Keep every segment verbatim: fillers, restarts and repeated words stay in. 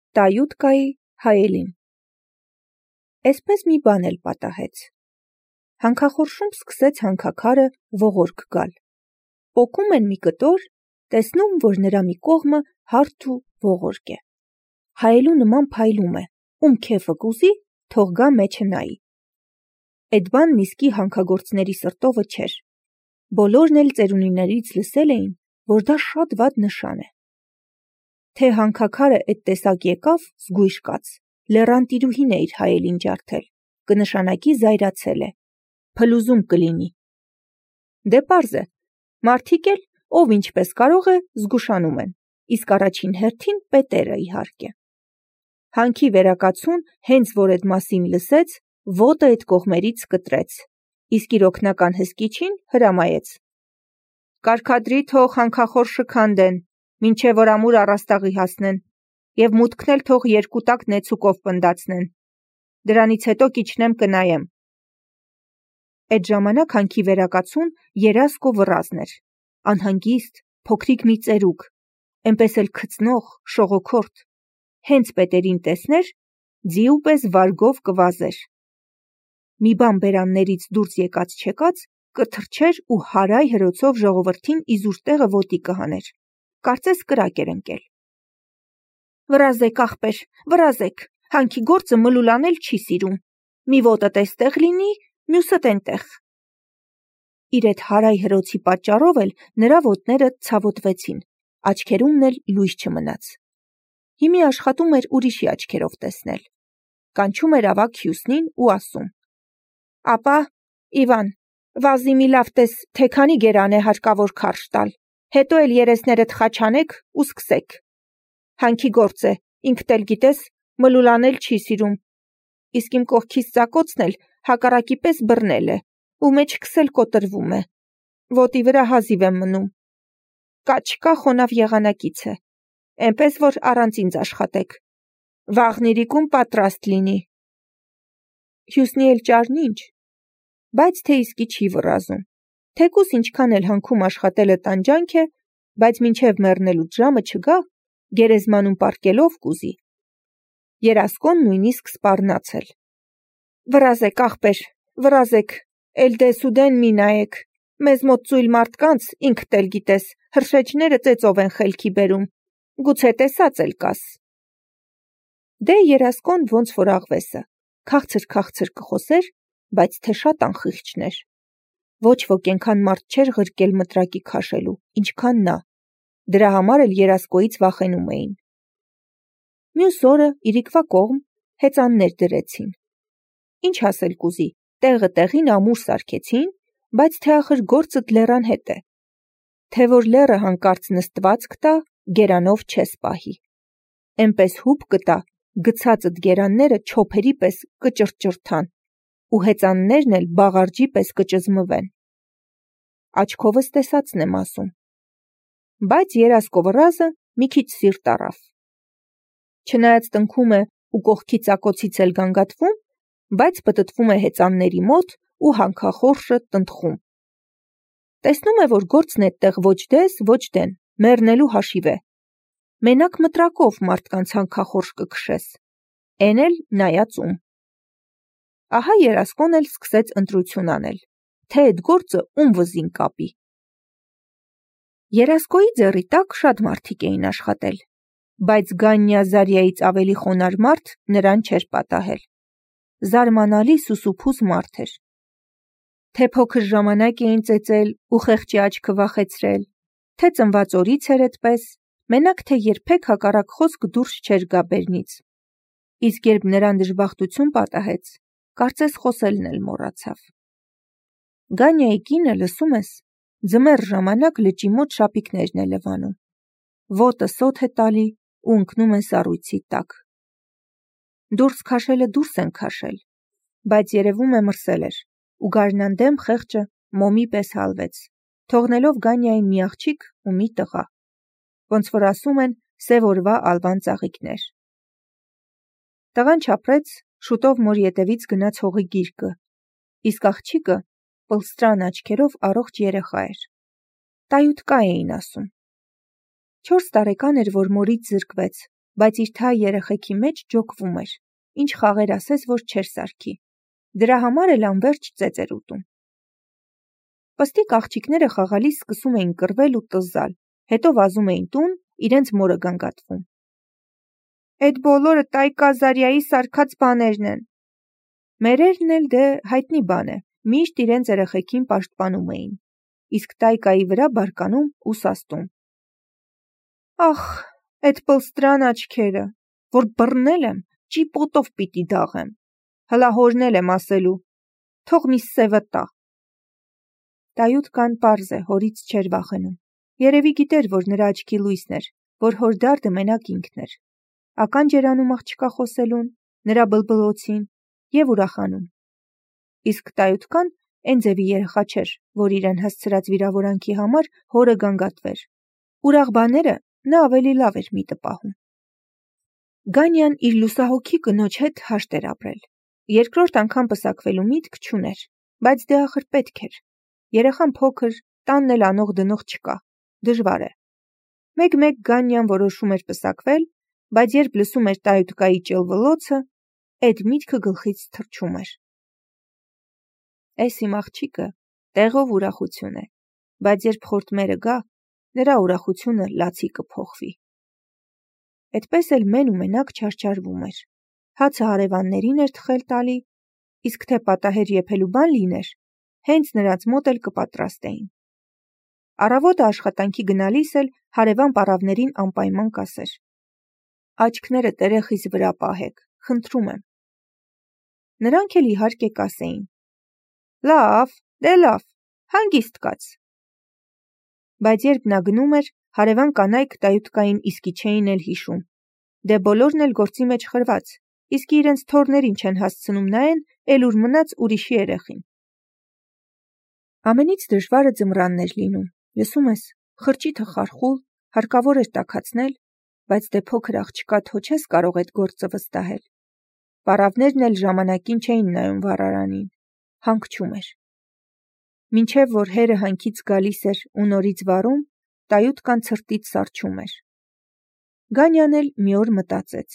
Տայուտկայի հայելին։ Էսպես մի բան էլ պատահեց։ Հանքախորշում սկսեց հանքաքարը ողորկ գալ։ Պոկում են մի կտոր, տեսնում, որ նրա մի կողմը հարթ ու ողորկ է։ Հայելու նման փայլում է, ում քեֆը կուզի, թող գա մեջը նայի։ Էդ բանն իսկի հանքագործների սրտովը չէր։ Բոլորն էլ ծերունիներից լսել էին, որ դա շատ վատ նշան է։ Թե հանքաքարը էդ տեսակ եկավ, զգույշ կաց, լեռան տիրուհին է իր հայելին ջարդել, կնշանակի զայրացել է, փլուզում կլինի։ Դե պարզ է, մարդիկ էլ, ով ինչպես կարող է, զգուշանում են, իսկ առաջին հերթին պետերը իհարկե։ Հանքի վերակացուն, հենց որ էդ մասին լսեց, ոտը էդ կողմերից կտրեց, իսկ իր օգնական հսկիչին հրամայեց. «Կարգադրի թող հանքախորշը քանդեն, մինչև որ ամուր առաստաղի հասնեն, և մուտքն էլ թող երկու տակ նեցուկով պնդացնեն, դրանից հետո կիջնեմ կնայեմ»։ Էդ ժամանակ հանքի վերակացուն երազք ու վռազն էր, անհանգիստ, փոքրիկ մի ծերուկ, էնպես էլ քծնող, շողոքորթ, հենց պետերին տեսներ, ձիու պես վարգով կվազեր։ Մի բան բերաններից դուրս եկած չեկած, կթռչեր ու հարայ հրոցով ժողովրդին իզուր տեղը ոտի կհաներ, կարծես կրակ էր ընկել։ «Վռազեք, ախպեր, վռազեք, հանքի գործը մլուլանել չի սիրում, մի ոտդ էստեղ լինի, մյուսդ էնտեղ»։ Իր էդ հարայ հրոցի պատճառով էլ նրա ոտները ցավոտվեցին, աչքերումն էլ լույս չմնաց։ Հիմի աշխատում էր ուրիշի աչքերով տեսնել, կանչում էր ավագ Հյուսնին ու ասում. «Ապա, Իվան, վազի մի լավ տես, թե քանի գերան է հարկավոր քարշ տալ, հետո էլ երեսներդ խաչ անեք ու սկսեք։ Հանքի գործ է, ինքդ էլ գիտես, մլուլանել չի սիրում, իսկ իմ կողքից ծակոցն էլ հակառակի պես բռնել է ու մեջքս էլ կոտրվում է, ոտի վրա հազիվ եմ մնում։ Կաչկա խոնավ եղանակից է, էնպես որ առանց ինձ աշխատեք, վաղն իրիկուն պատրաստ լինի»։ Հյուսնի էլ ճարն ինչ, բայց թե իսկի չի վռազում, թեկուզ ինչքան էլ հանքում աշխատելը տանջանք է, բայց մինչև մեռնելուց ժամը չգա, գերեզմանում պառկելով կուզի։ Երասկոն նույնիսկ սպառնացել. «Վռազեք, ախպեր, վռազեք, էլ դես ու դեն մի նայեք, մեզ մոտ ծույլ մարդկանց, ինքդ էլ գիտես, հրշեջները ծեծով են խելքի բերում, գուցե տեսած էլ կաս»։ Դե Երասկոն ոնց որ աղվեսը, քաղցր-քաղցր կխոսեր, բայց թե շատ անխիղճն էր։ Ոչ ոք էնքան մարդ չէր ղրկել մտրակի քաշելու, ինչքան նա, դրա համար էլ Երասկոյից վախենում էին։ Մյուս օրը իրիկվա կողմ հեծաններ դրեցին։ Ինչ ասել կուզի, տեղը տեղին ամուր սարքեցին, բայց թե ախր գործդ լեռան հետ է, թե որ լեռը հանկարծ նստված կտա, գերանով չես պահի։ Էնպես հուպ կտա, գցածդ գերանները չոփերի պես կճռճռթան, ու հեծաններն էլ բաղարջի պես կճզմվեն։ Աչքովս տեսածն եմ ասում։ Բայց Երասկո վռազը մի քիչ սիրտ առավ։ Չնայած տնքում է ու կողքի ծակոցից էլ գանգատվում, բայց պտտվում է հեծանների մոտ ու հանքախորշը տնտղում։ Տեսնում է, որ գործն էդտեղ ոչ դես, ոչ դեն, մեռնելու հաշիվ է։ Մենակ մտրակով մարդկանց հանքախորշ կքշես, էն էլ նայած ում։ Ահա Երասկոն էլ սկսեց ընտրություն անել, թե էդ գործը ում վզին կապի։ Երասկոյի ձեռի տակ շատ մարդիկ էին աշխատել, բայց Գանյա Զարյայից ավելի խոնարհ մարդ նրան չէր պատահել։ Զարմանալի սուսուփուզ մարդ էր։ Թե փոքր ժամանակ էին ծեծել ու խեղճի աչքը վախեցրել, թե ծնված օրից էր էդպես, մենակ թե երբեք հակառակ խոսք դուրս չէր գա բերնից։ Իսկ երբ նրան դժբախտություն պատահեց, կարծես խոսելն էլ մոռացավ։ Գանյայի կինը, լսում ես, ձմեռ ժամանակ լճի մոտ շապիկներն է լվանում, ոտը սոթ է տալի ու ընկնում է սառույցի տակ։ Դուրս քաշելը դուրս են քաշել, բայց երևում է մրսել էր, ու գարնան դեմ խեղճը մոմի պես հալվեց, թողնելով Գանյային մի աղջիկ ու մի տղա, ոնց որ ասում են սև օրվա ալվան ծաղիկներ։ Տղան չապրեց, շուտով մոր ետևից գնաց հողի գիրկը, իսկ աղջիկը պլստրան աչքերով առողջ երեխա էր։ Տայուտկա էին ասում։ Չորս տարեկան էր, որ մորից զրկվեց, բայց իր թա երեխեքի մեջ ջոկվում էր, ինչ խաղեր ասես, որ չէր սարքի, դրա համար էլ անվերջ ծեծ էր ուտում։ Պստիկ աղջիկները խաղալիս սկսում էին կռվել ու տզզալ, հետո վազում էին տուն, իրենց մորը գանգատվում։ Էդ բոլորը Տայկա Ազարիայի սարքած բաներն են։ Մերերն էլ դե հայտնի բան է, միշտ իրենց երեխեքին պաշտպանում էին, իսկ Տայկայի վրա բարկանում ու սաստում։ Ախ, էդ պլստրան աչքերը, որ բռնել եմ, ճիպոտով պիտի դաղեմ, հլա հորնել եմ ասելու, թող մի սևը տա։ Տայութկան պարզ է, հորից չէր վախենում, երևի գիտեր, որ նրա աչքի լույսն էր, որ հոր դարդը մենակ ինքն էր, ականջ էր անում աղջկա խոսելուն, նրա բլբլոցին և ուրախանում։ Իսկ Տայութկան էն ձևի երեխա չէր, որ իրեն հասցրած վիրավորանքի համար հորը գանգատվեր, ուրախ բաները նա ավելի լավ էր միտը պահում։ Գանյան իր լուսահոգի կնոջ հետ հաշտ էր ապրել, երկրորդ անգամ պսակվելու միտք չուներ, բայց դե ախր պետք էր, երեխան փոքր, տանն էլ անող դնող չկա, դժվար է։ Մեկ-մեկ Գանյան որոշում էր պսակվել, բայց երբ լսում էր Տայութկայի ճլվլոցը, էդ միտքը գլխից թռչում էր։ Էս իմ աղջիկը տեղով ուրախություն է, բայց երբ խորտմերը գա, նրա ուրախությունը լացի կփոխվի։ Էդպես էլ մեն ու մենակ չարչարվում էր, հացը հարևաններին էր թխել տալի, իսկ թե պատահեր եփելու բան լիներ, հենց նրանց մոտ էլ կպատրաստեին։ Առավոտը աշխատանքի գնալիս էլ հարևան պառավներին անպայման կասեր. Աչքները տերեխիս վրա պահեք, խնդրում եմ։ Նրանք էլ իհարկե կասեին. Լավ, դե լավ, հանգիստ կաց։ Բայց երբ նա գնում էր, հարևան կանայք Տայութկային իսկի չէին էլ հիշում, դե բոլորն էլ գործի մեջ խրված, իսկ իրենց թորներին չեն հասցնում նայեն, էլ ուր մնաց ուրիշի երեխին։ Ամենից դժվարը ձմռանն էր լինում, լսում ես, խրճիթը խարխուլ, հարկավոր էր տաքացնել, բայց դե փոքր աղջկա թո չես կարող այդ գործը վստահել։ Պառավներն էլ ժամանակին չէին նայում վառարանին, հանգչում էր։ Մինչև որ հերը հանքից գալիս էր ու նորից վառում, Տայութկան ցրտից սառչում էր։ Գանյան էլ մի օր մտածեց.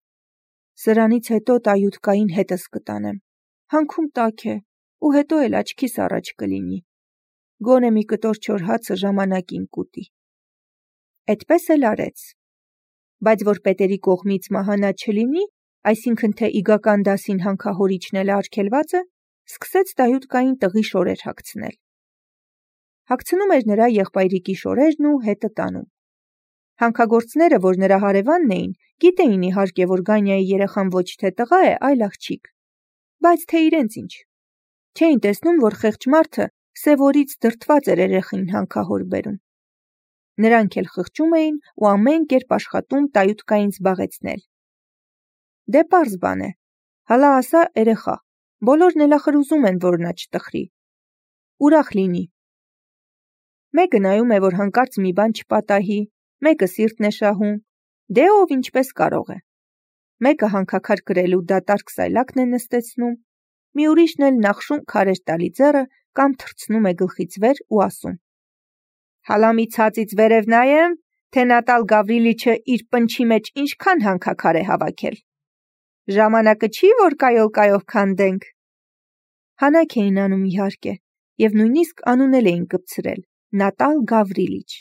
Սրանից հետո Տայութկային հետս կտանեմ, հանքում տաք է, ու հետո էլ աչքիս առաջ կլինի, գոնե մի կտոր չոր հացը ժամանակին կուտի։ Էդպես էլ արեց, բայց որ պետերի կողմից մահանա չլինի, այսինքն թե իգական դասին հանքահորիչն էլ արգելված է, սկսեց Տայութկային տղի շորեր հագցնել։ Հագցնում էր նրա եղբայրիկի շորերն ու հետը տանում։ Հանքագործները, որ նրա հարևանն էին, գիտեին իհարկե, որ Գանյայի երեխան ոչ թե տղա է, այլ աղջիկ, բայց թե իրենց ինչ։ Չէին տեսնում, որ խեղճ մարդը սևորից դրդված էր երեխին հանքահոր բերում։ Նրանք էլ խղճում էին ու ամեն կերպ աշխատում Տայութկային զբաղեցնել։ Դե պարզ բան է, հալա ասա երեխա, բոլորն էլ ախր ուզում են, որ նա չտխրի։ Ուրախ լինի։ Մեկը նայում է, որ հանկարծ մի բան չպատահի, մեկը սիրտն է շահում, դե ով ինչպես կարող է։ Մեկը հանքաքար կրելու դատարկ սայլակն է նստեցնում, մի ուրիշն էլ նախշում քարեր տալի ձեռը կամ թռցնում է գլխից վեր ու ասում. Հալա մի ցածից վերև նայեմ, թե Նատալ Գավրիլիչը իր պնչի մեջ ինչքան հանքաքար է հավաքել։ Ժամանակը չի, որ կայոլ-կայով քանդենք։ Հանակ էին անում իհարկե, և նույնիսկ անուն էլ էին կպցրել Նատալ Գավրիլիչ։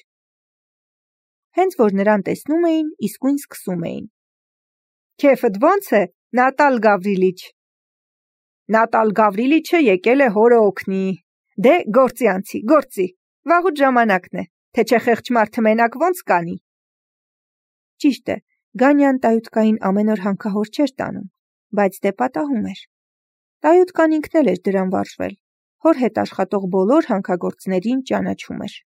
Հենց որ նրան տեսնում էին, իսկույն սկսում էին. Քեֆդ ո՞նց է, Նատալ Գավրիլիչ։ Նատալ Գավրիլիչը եկել է հորը օգնի։ Դե գործի անցի, գործի, վաղուց ժամանակն է, թե չէ խեղճ մարդը մենակ ո՞նց կանի։ Ճիշտ է, Գանյան Տայութկային ամեն օր հանքահոր չէր տանում, բայց դե պատահում էր։ Տայութկան ինքն էլ էր դրան վարժվել, հոր հետ աշխատող բոլոր հանքագործներին ճանաչում էր։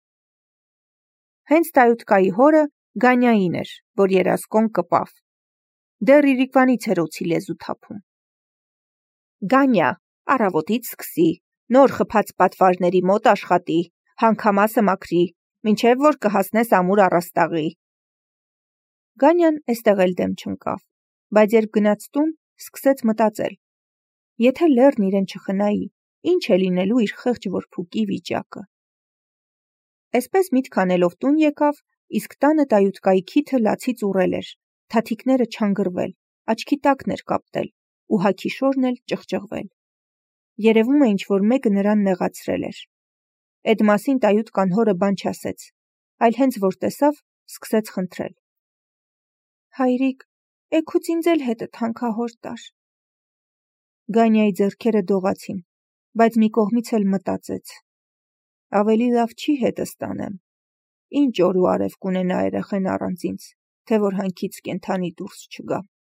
Հենց Տայութկայի հորը Գանյային էր, որ երազկոն կպավ։ Դեռ իրիկվանից էր օձի լեզու թափում։ Գանյա, առավոտից սկսի, նոր խփած պատվարների մոտ աշխատի, հանքամասը մաքրի, մինչև որ կհասնես ամուր առաստաղի։ Գանյան էստեղ էլ դեմ չընկավ, բայց երբ գնաց տուն, սկսեց մտածել. Եթե լեռն իրեն չխնայի, ինչ է լինելու իր խեղճ որբուկի վիճակը։ Էսպես միտք անելով տուն եկավ, իսկ տանը Տայութկայի քիթը լացից ուռել էր, թաթիկները չանգրվել, աչքի տակն էր կապտել ու հագի շորն էլ ճղճղվել։ Երևում է ինչ-որ մեկը նրան նեղացրել էր։ Էդ մասին տայուտկան հորը բան չասեց, այլ հենց որ տեսավ, սկսեց խնդրել. «Հայրիկ, էգուց ինձ էլ հետդ հանքահոր տար»։ Գանյայի ձեռքերը դողացին, բայց մի կողմից էլ մտածեց. ավելի լավ չի հետս տանեմ։ Ինչ օր ու արև կունենա երեխեն առանց ինձ, թե որ հանքից կենդանի դուրս չգա։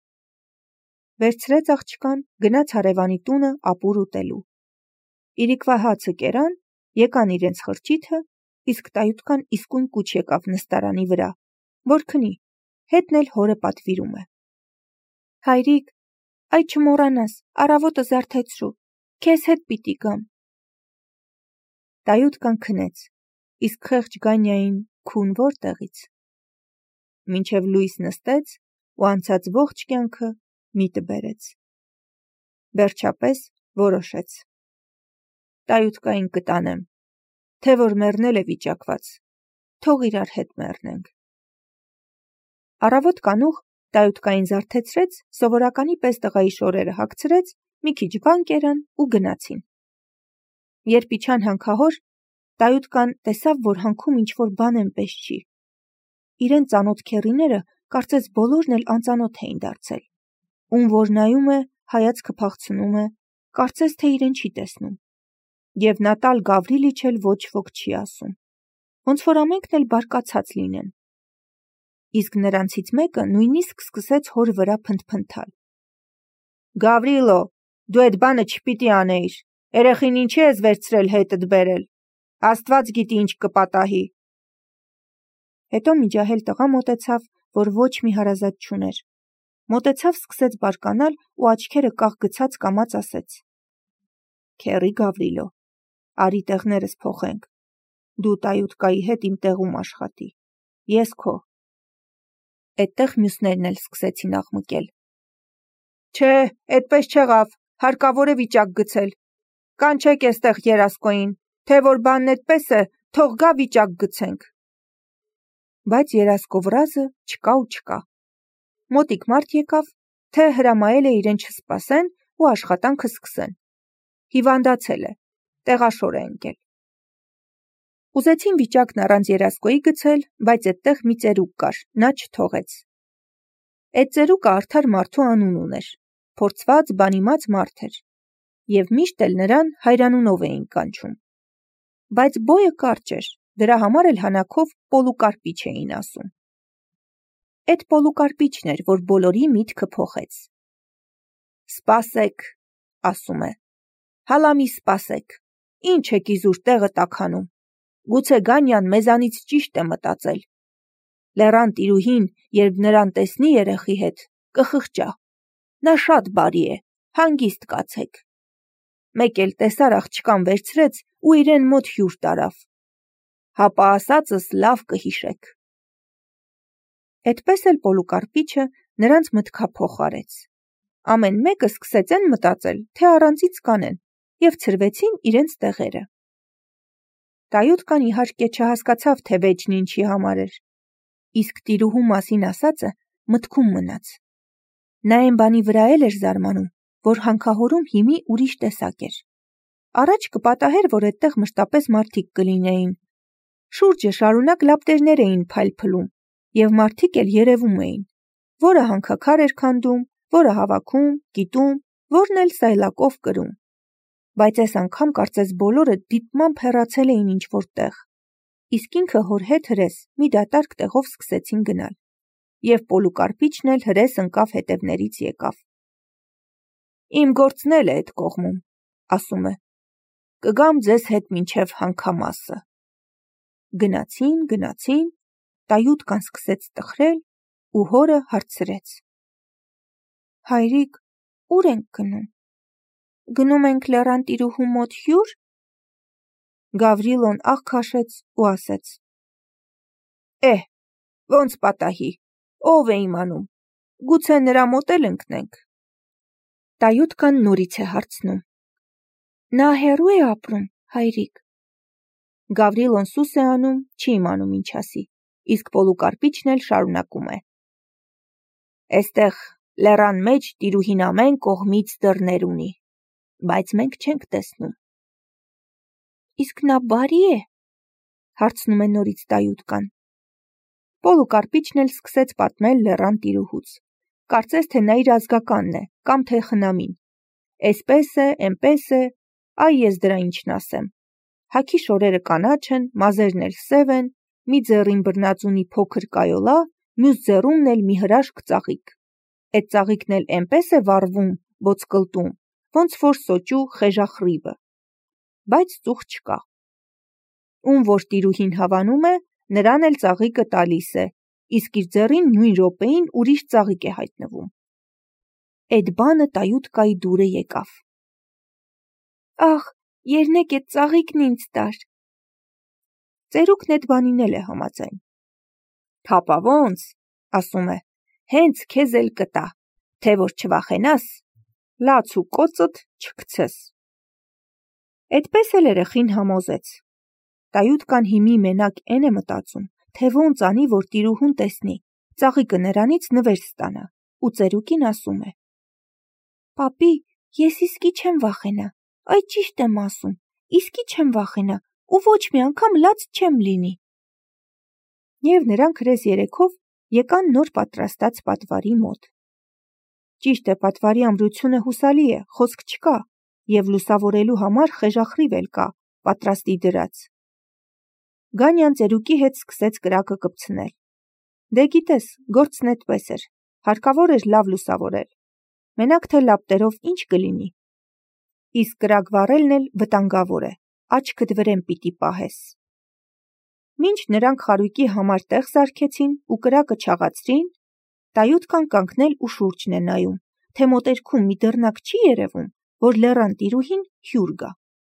Վերցրեց աղջկան, գնաց հարևանի տունը ապուր ուտելու։ Իրիկվա հացը կերան, եկան իրենց խրճիթը, իսկ տայուտկան իսկույն կուչ եկավ նստարանի վրա, որ քնի, հետն էլ հորը պատվիրում է. «Հայրիկ, այ չմոռանաս, առավոտը զարթեցրու, քեզ հետ պիտի գամ»։ Տայուտկան քնեց, իսկ խեղճ Գանյային քուն որտեղից։ Մինչև լույս նստեց ու անցած ողջ կյանքը միտը բերեց։ Վերջապես որոշեց. տայուտկային կտանեմ, թե որ մեռնել է վիճակված, թող իրար հետ մեռնենք։ Առավոտ կանուխ տայուտկային զարթեցրեց, սովորականի պես տղայի շորերը հագցրեց, մի քիչ բան կերան ու գնացին։ Երբ իջան հանքահոր, տայուտկան տեսավ, որ հանքում ինչ-որ բան էնպես չի։ Իրեն ծանոթ քեռիները կարծես բոլորն էլ անծանոթ էին դարձել։ Ում որ նայում է, հայացքը փախցնում է, կարծես թե իրեն չի տեսնում։ Եվ Նատալ Գավրիլիչ էլ ոչ ոք չի ասում։ Ոնց որ ամենքն էլ բարկացած լինեն։ Իսկ նրանցից մեկը նույնիսկ սկսեց հոր վրա փնթփնթալ. «Գավրիլո, դու էդ բանը չպիտի անեիր, երեխին ինչի ես վերցրել հետդ բերել, Աստված գիտի ինչ կպատահի»։ Հետո միջահել տղա մոտեցավ, որ ոչ մի հարազատ չուներ։ Մոտեցավ, սկսեց բարկանալ ու աչքերը կաղ գցած կամաց ասեց. «Քեռի Գավրիլո, արի տեղներս փոխենք, դու տայուտկայի հետ իմ տեղում աշխատի, ես քո»։ Էդտեղ մյուսներն էլ սկսեցին աղմկել. «Չէ, էդպես չեղավ, հարկավոր է վիճակ գցել, կանչեք էստեղ երասկոյին, թե որ բանն էդպես է, թող գա վիճակ գցենք»։ Բայց երասկո վրազը չկա ու չկա։ Մոտիկ մարդ եկավ, թե հրամայել է իրեն չսպասեն ու աշխատանքը սկսեն։ Հիվանդացել է, տեղաշոր է ընկել։ Ուզեցին վիճակն առանց երասկոյի գցել, բայց էդտեղ մի ծերուկ կար, նա չթողեց։ Էդ ծերուկը արդար մարդու անուն ուներ, փորձված, բանիմաց մարդ էր, և միշտ էլ նրան հայրանունով էին կանչում։ Բայց բոյը կարճ էր, դրա համար էլ հանակով Պոլուկարպիչ էին ասում։ Էդ Պոլուկարպիչն էր, որ բոլորի միտքը փոխեց։ «Սպասեք», ասում է, «հալա մի սպասեք, ինչ եք իզուր տեղը տաքանում, գուցե Գանյան մեզանից ճիշտ է մտածել։ Լեռան տիրուհին, երբ նրան տեսնի երեխի հետ, կխղճա, նա շատ բարի է, հանգիստ կացեք»։ Մեկ էլ տեսար աղջկան վերցրեց ու իրեն մոտ հյուր տարավ։ Հապա ասածս լավ կհիշեք։ Էդպես էլ Պոլուկարպիչը նրանց մտքափոխ արեց։ Ամեն մեկը սկսեց են մտածել, թե առանցից կանեն, և ցրվեցին իրենց տեղերը։ Տայուտկան իհարկե չհասկացավ, թե վեճն ինչի համար էր, իսկ տիրուհու մասին ասածը մտքում մնաց։ Նա այն բանի վրա էլ էր զարմանում, որ հանքահորում հիմի ուրիշ տեսակ էր։ Առաջ կպատահեր, որ այդտեղ մշտապես մարդիկ կլինեին։ Շուրջը շարունակ լապտերներ էին փայլփլում, և մարդիկ էլ երևում էին, որը հանքաքար էր քանդում, որը հավաքում, կիտում, որն էլ սայլակով կրում։ Բայց այս անգամ կարծես բոլորը դիտմամբ հեռացել էին ինչ-որ տեղ, իսկ ինքը հոր հետ հրես մի դատարկ տեղով սկսեցին գնալ, և Պոլուկարպիչն էլ հրես ընկավ հետևներից եկավ։ «Իմ գործն էլ է էդ կողմում», ասում է, «կգամ ձեզ հետ մինչև հանքամասը»։ Գնացին, գնացին, տայուտկան սկսեց տխրել ու հորը հարցրեց. «Հայրիկ, ուր ենք գնում, գնում ենք լեռան տիրուհու մոտ հյուր»։ Գավրիլոն աղ քաշեց ու ասեց. «Էհ, ոնց պատահի, ով է իմանում, գուցե նրա մոտ էլ ընկնենք»։ Տայուտկան նորից է հարցնում. «Նա հեռու է ապրում, հայրիկ»։ Գավրիլոն սուս է անում, չի իմանում ինչ ասի, իսկ Պոլուկարպիչն էլ շարունակում է. Էստեղ լեռան մեջ տիրուհին ամեն կողմից դռներ ունի, բայց մենք չենք տեսնում։ Իսկ նա բարի է, հարցնում է նորից տայուտկան։ Պոլուկարպիչն էլ սկսեց պատմել լեռան տիրուհուց, կարծես թե նա իր ազգականն է, կամ թե խնամին։ Էսպես է, էնպես է, այ ես դրա ինչն ասեմ։ Հագի շորերը կանաչ են, մազերն էլ սև են, մի ձեռին բռնած ունի փոքր կայոլա, մյուս ձեռումն էլ մի հրաշք ծաղիկ։ Էդ ծաղիկն էլ էնպես է վառվում, ոսկլտում, ոնց որ սոճու խեժախռիվը։ Բայց ծուխ չկա։ Ում որ տիրուհին հավանում է, նրան էլ ծաղիկը տալիս է, իսկ իր ձեռին նույն րոպեին ուրիշ ծաղիկ է հայտնվում։ Էդ բանը տայուտկայի դուրը եկավ։ Ախ, երնեք էդ ծաղիկն ինձ տար։ Ծերուկն էդ բանին էլ է համաձայն։ Թապա ոնց, ասում է, հենց քեզ էլ կտա, թե որ չվախենաս, լաց ու կոծդ չգցես։ Էդպես էլ երեխին համոզեց։ Տայուտկան հիմի մենակ էն է մտածում, թե ոնց անի, որ տիրուհուն տեսնի, ծաղիկը նրանից նվեր ստանա, ու ծերուկին ասում է. Պապի, ես իսկի չեմ վախենա, այ ճիշտ եմ ասում, իսկի չեմ վախենա, ու ոչ մի անգամ լաց չեմ լինի։ Եվ նրանք հրես երեքով եկան նոր պատրաստած պատվարի մոտ։ Ճիշտ է, պատվարի ամրությունը հուսալի է, խոսք չկա, և լուսավորելու համար խեժախռիվ էլ կա, պատրաստի դրած։ Գանյան ծերուկի հետ սկսեց կրակը կպցնել։ Դե գիտես, գործն էդպես էր, հարկավոր էր լավ լուսավորել։ Մենակ թե լապտերով ինչ կլինի։ Իսկ կրակ վառելն էլ վտանգավոր է, աչքդ վրեն պիտի պահես։ Մինչ նրանք խարույկի համար տեղ սարքեցին ու կրակը չաղացրին, տայուտկան կանգնել ու շուրջն է նայում, թե մոտերքում մի դռնակ չի երևում, որ լեռան տիրուհին հյուր գա։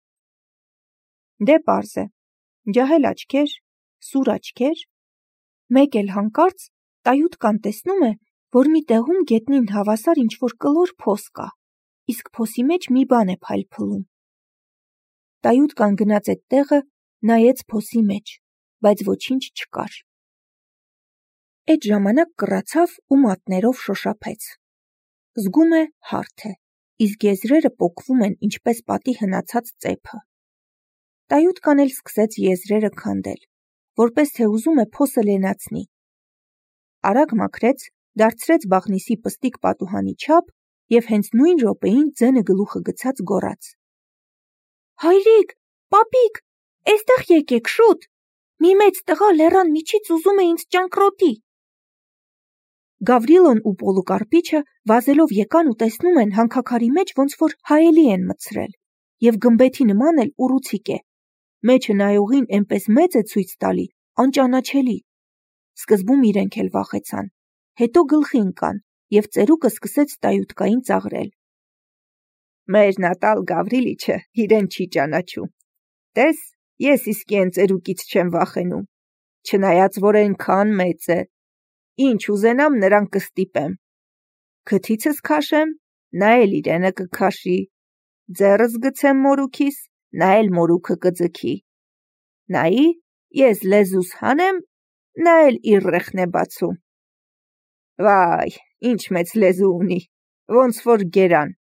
Դե պարզ է, ջահել աչքեր, սուր աչքեր, մեկ էլ հանկարծ տայուտկան տեսնում է, որ մի տեղում գետնին հավասար ինչ-որ կլոր փոս կա, իսկ փոսի մեջ մի բան է փայլփլում։ Տայուտկան գնաց այդ տեղը, նայեց փոսի մեջ, բայց ոչինչ չկար։ Այդ ժամանակ կռացավ ու մատներով շոշափեց։ Զգում է հարթ է, իսկ եզրերը պոկվում են ինչպես պատի հնացած ծեփը։ Տայուտկան էլ սկսեց եզրերը քանդել, որպես թե ուզում է փոսը լենացնի։ Արագ մաքրեց, դարձրեց բաղնիսի պստիկ պատուհանի չափ և հենց նույն րոպեին ձենը գլուխը գցած գոռաց. Հայրիկ, պապիկ, էստեղ եկեք շուտ, մի մեծ տղա լեռան միջից ուզում է ինձ ճանկռոտի։ Գավրիլոն ու Պոլուկարպիչը վազելով եկան ու տեսնում են հանքաքարի մեջ ոնց որ հայելի են մտցրել, և գմբեթի նման էլ ուռուցիկ է, մեջը նայողին էնպես մեծ է ցույց տալի, անճանաչելի։ Սկզբում իրենք էլ վախեցան, հետո գլխի ընկան, և ծերուկը սկսեց տայուտկային ծաղրել։ Մեր նատալ Գավրիլիչը իրեն չի ճանաչում։ Տես, ես իսկի են ծերուկից չեմ վախենում, չնայած որ այնքան մեծ է, ինչ ուզենամ նրան կստիպեմ։ Քթիցս քաշեմ, նա էլ իրենը կքաշի, ձեռս գցեմ մորուքիս, նա էլ մորուքը կձգի։ Նայի, ես լեզուս հանեմ, նա էլ իր ռեխն է բացում։ Վայ, ինչ մեծ լեզու ունի, ոնց որ գերան։